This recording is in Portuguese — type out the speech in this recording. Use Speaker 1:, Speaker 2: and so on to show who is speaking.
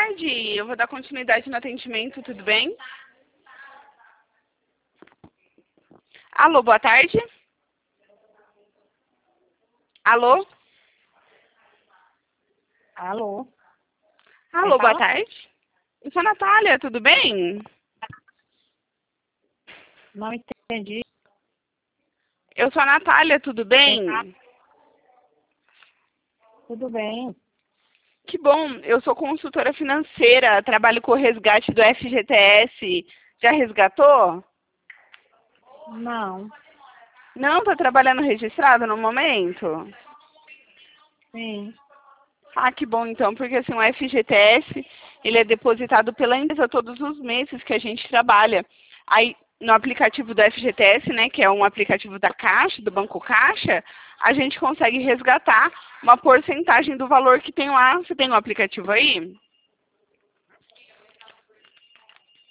Speaker 1: tarde. Eu vou dar continuidade no atendimento, tudo bem? Alô, boa tarde. Alô?
Speaker 2: Alô?
Speaker 1: Alô, boa tarde. Eu sou a Natália, tudo bem?
Speaker 2: Não entendi.
Speaker 1: Eu sou a Natália, tudo bem?
Speaker 2: Tudo bem.
Speaker 1: Que bom, eu sou consultora financeira, trabalho com o resgate do FGTS. Já resgatou?
Speaker 2: Não.
Speaker 1: Não, está trabalhando registrado no momento?
Speaker 2: Sim.
Speaker 1: Ah, que bom então, porque assim, o FGTS, ele é depositado pela empresa todos os meses que a gente trabalha. Aí, no aplicativo do FGTS, né, que é um aplicativo da Caixa, do Banco Caixa, a gente consegue resgatar uma porcentagem do valor que tem lá. Você tem o aplicativo aí?